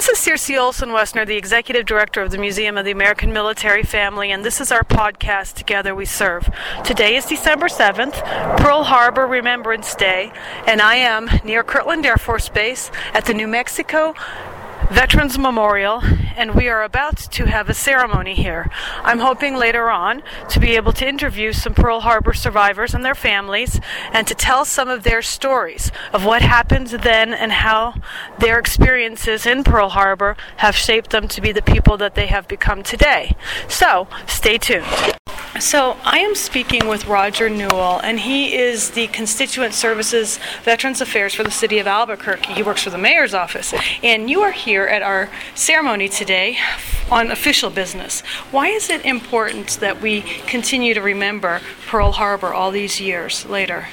This is Circe Olsen-Wessner, the Executive Director of the Museum of the American Military Family, and this is our podcast, Together We Serve. Today is December 7th, Pearl Harbor Remembrance Day, and I am near Kirtland Air Force Base at the New Mexico Veterans Memorial, and we are about to have a ceremony here. I'm hoping later on to be able to interview some Pearl Harbor survivors and their families and to tell some of their stories of what happened then and how their experiences in Pearl Harbor have shaped them to be the people that they have become today. So, stay tuned. So I am speaking with Roger Newell, and he is the Constituent Services Veterans Affairs for the City of Albuquerque. He works for the Mayor's Office. And you are here at our ceremony today on official business. Why is it important that we continue to remember Pearl Harbor all these years later?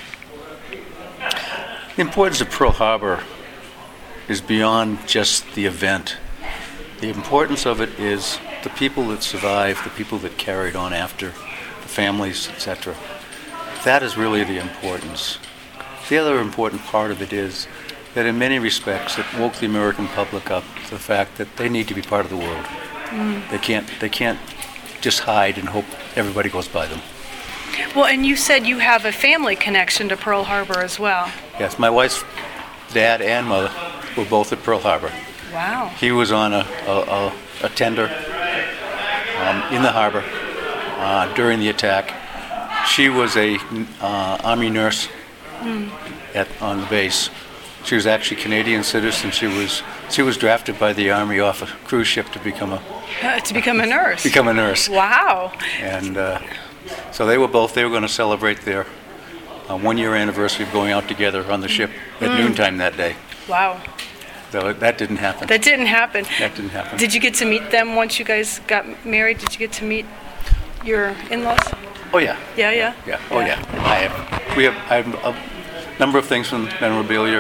The importance of Pearl Harbor is beyond just the event. The importance of it is the people that survived, the people that carried on after, the families, etc. That is really the importance. The other important part of it is that in many respects it woke the American public up to the fact that they need to be part of the world. They can't just hide and hope everybody goes by them. Well, and you said you have a family connection to Pearl Harbor as well. Yes, my wife's dad and mother were both at Pearl Harbor. Wow. He was on a tender in the harbor during the attack. She was a Army nurse on the base. She was actually Canadian citizen. She was drafted by the Army off a cruise ship to become a nurse. Become a nurse. Wow. And so they were going to celebrate their 1-year anniversary of going out together on the ship at noontime that day. Wow. So that didn't happen. That didn't happen. Did you get to meet them once you guys got married? Did you get to meet your in-laws? Oh yeah. Yeah. Oh yeah. I have a number of things from memorabilia.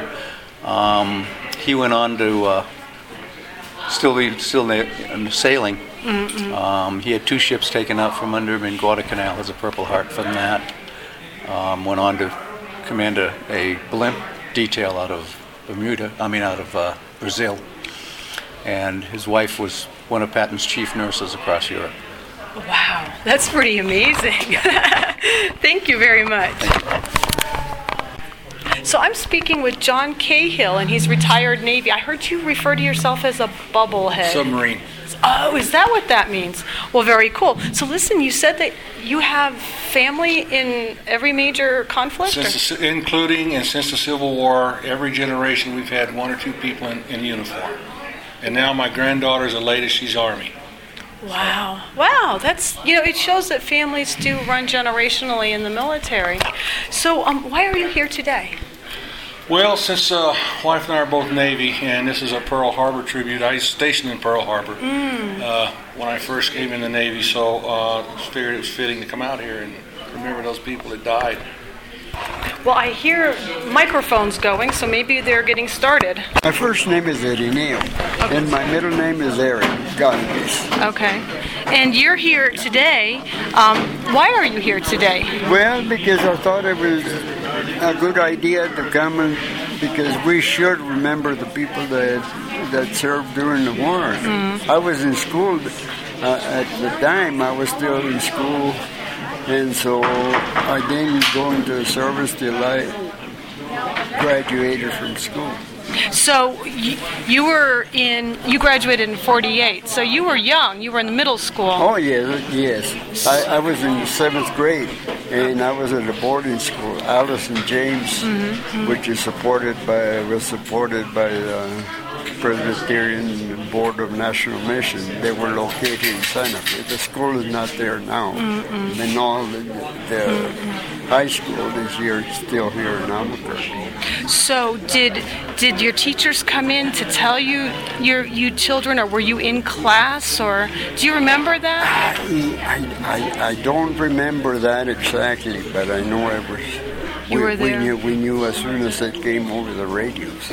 He went on to still sailing. He had 2 ships taken out from under him in Guadalcanal as a Purple Heart from that. Went on to command a blimp detail out of Brazil. And his wife was one of Patton's chief nurses across Europe. Wow, that's pretty amazing. Thank you very much. So I'm speaking with John Cahill, and he's retired Navy. I heard you refer to yourself as a bubblehead. Submarine. Oh, is that what that means? Well, very cool. So listen, you said that you have family in every major conflict? Including and since the Civil War, every generation we've had 1 or 2 people in uniform. And now my granddaughter's the latest, she's Army. Wow, that's, it shows that families do run generationally in the military. So why are you here today? Well, since wife and I are both Navy, and this is a Pearl Harbor tribute, I was stationed in Pearl Harbor when I first came in the Navy, so figured it was fitting to come out here and remember those people that died. Well, I hear microphones going, so maybe they're getting started. My first name is Eddie Neal, and my middle name is Eric Galvez. Okay. And you're here today. Why are you here today? Well, because I thought it was a good idea to come in, because we should remember the people that served during the war. I was in school at the time. I was still in school. And so I didn't go into the service till I graduated from school. So you graduated in 48, so you were young, you were in the middle school. Oh, yes. I was in the 7th grade, and I was at a boarding school, Allison James, which is supported by the Presbyterian Board of National Mission. They were located in Santa Fe. The school is not there now. And all the high school is still here in Albuquerque. So did your teachers come in to tell you you children, or were you in class, or do you remember that? I don't remember that exactly, but I know it was. You were there. We knew as soon as it came over the radios.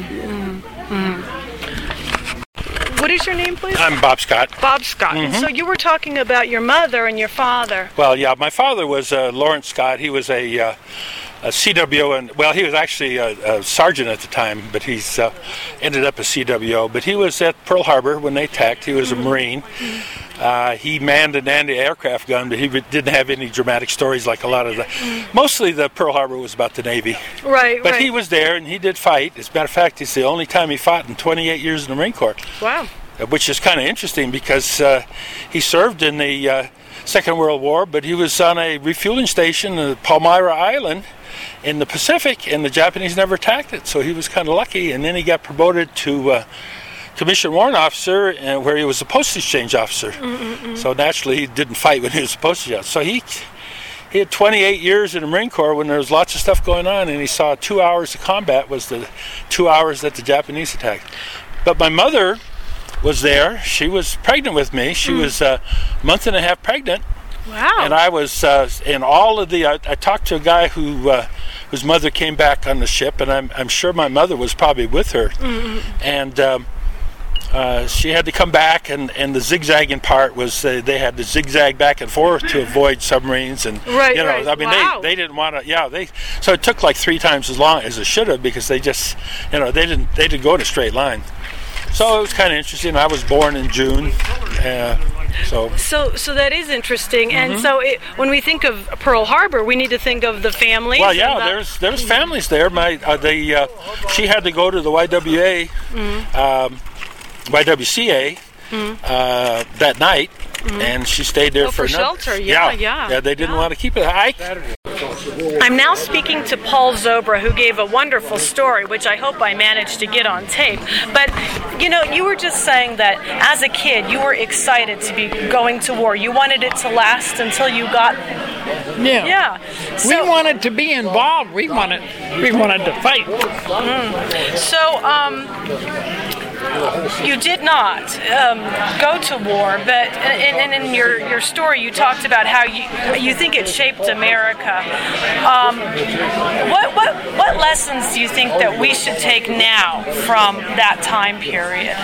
What is your name, please? I'm Bob Scott. Bob Scott. Mm-hmm. So you were talking about your mother and your father. Well, yeah, my father was Lawrence Scott. He was a CWO, and well, he was actually a sergeant at the time, but he's ended up a CWO. But he was at Pearl Harbor when they attacked. He was a Marine. He manned an anti-aircraft gun, but he didn't have any dramatic stories like a lot of the. Mostly the Pearl Harbor was about the Navy. Right. But he was there, and he did fight. As a matter of fact, it's the only time he fought in 28 years in the Marine Corps. Wow. Which is kind of interesting because he served in the Second World War, but he was on a refueling station in Palmyra Island in the Pacific, and the Japanese never attacked it, so he was kind of lucky. And then he got promoted to commissioned warrant officer, where he was a postage exchange officer. So naturally, he didn't fight when he was a postage officer. So he had 28 years in the Marine Corps when there was lots of stuff going on, and he saw 2 hours of combat was the 2 hours that the Japanese attacked. But my mother was there. She was pregnant with me. She was a month and a half pregnant. Wow. And I was in all of the. I talked to a guy whose mother came back on the ship, and I'm sure my mother was probably with her. And she had to come back, and the zigzagging part was they had to zigzag back and forth to avoid submarines, and right. I mean they didn't want to. So it took like 3 times as long as it should have, because they just they didn't go in a straight line. So it was kind of interesting. I was born in June. So that is interesting. And so when we think of Pearl Harbor, we need to think of the families. Well, yeah, there's families there. She had to go to the YWCA that night, and she stayed there for shelter. Yeah, they didn't want to keep it. I'm now speaking to Paul Zobra, who gave a wonderful story, which I hope I managed to get on tape. But, you were just saying that as a kid, you were excited to be going to war. You wanted it to last until you got... Yeah. We wanted to be involved. We wanted to fight. You did not go to war, but in your story you talked about how you think it shaped America. What lessons do you think that we should take now from that time period?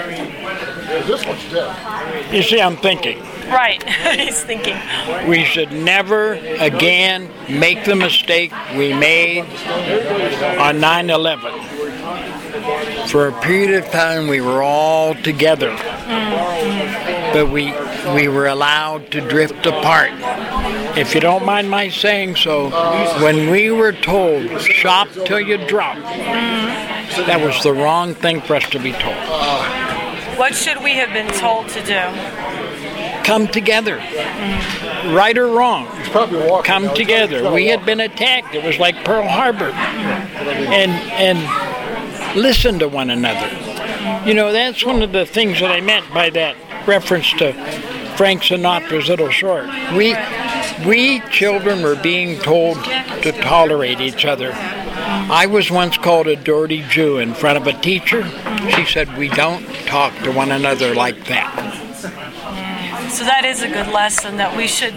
You see, I'm thinking. Right, he's thinking. We should never again make the mistake we made on 9/11. For a period of time, we were all together, but we were allowed to drift apart. If you don't mind my saying so, when we were told, shop till you drop, that was the wrong thing for us to be told. What should we have been told to do? Come together. Right or wrong, come together. We had been attacked. It was like Pearl Harbor. And listen to one another. That's one of the things that I meant by that reference to Frank Sinatra's little short. We children were being told to tolerate each other. I was once called a dirty Jew in front of a teacher. She said, we don't talk to one another like that. So that is a good lesson that we should.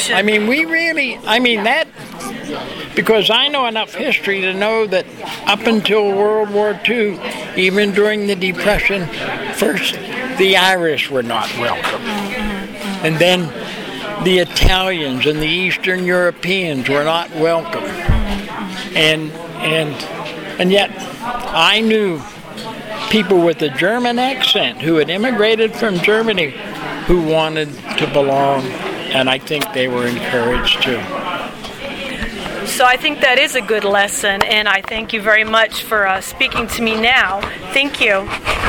Because I know enough history to know that up until World War II, even during the Depression, first the Irish were not welcome. And then the Italians and the Eastern Europeans were not welcome. And yet I knew people with a German accent who had immigrated from Germany who wanted to belong, and I think they were encouraged to. So I think that is a good lesson, and I thank you very much for speaking to me now. Thank you.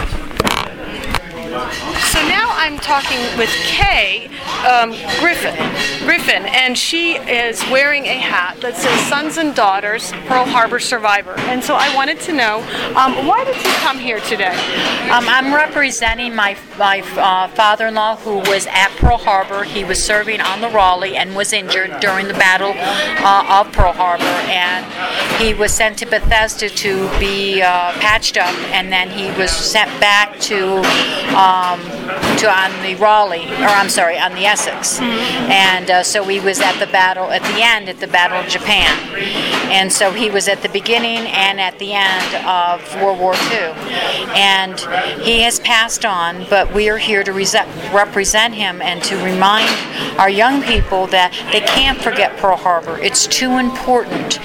So now I'm talking with Kay Griffin, and she is wearing a hat that says Sons and Daughters, Pearl Harbor Survivor. And so I wanted to know, why did you come here today? I'm representing my father-in-law who was at Pearl Harbor. He was serving on the Raleigh and was injured during the Battle of Pearl Harbor. And he was sent to Bethesda to be patched up, and then he was sent back on the the Essex. And so he was at the battle, at the end, at the Battle of Japan. And so he was at the beginning and at the end of World War II. And he has passed on, but we are here to represent him and to remind our young people that they can't forget Pearl Harbor. It's too important.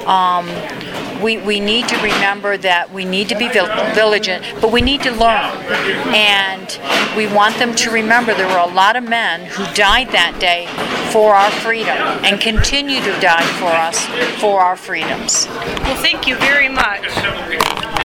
We need to remember that we need to be vigilant, but we need to learn. And we want them to remember there were a lot of men who died that day for our freedom and continue to die for us for our freedoms. Well, thank you very much.